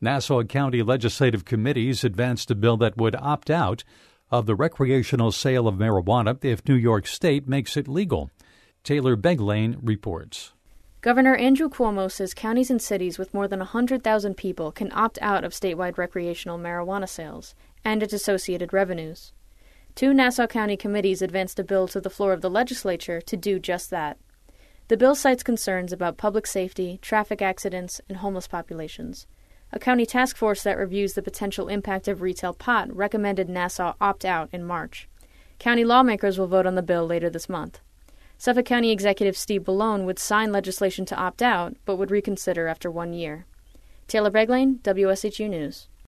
Nassau County legislative committees advanced a bill that would opt out of the recreational sale of marijuana if New York State makes it legal. Taylor Beglane reports. Governor Andrew Cuomo says counties and cities with more than 100,000 people can opt out of statewide recreational marijuana sales and its associated revenues. 2 Nassau County committees advanced a bill to the floor of the legislature to do just that. The bill cites concerns about public safety, traffic accidents, and homeless populations. A county task force that reviews the potential impact of retail pot recommended Nassau opt out in March. County lawmakers will vote on the bill later this month. Suffolk County Executive Steve Bellone would sign legislation to opt out, but would reconsider after 1 year. Taylor Beglane, WSHU News.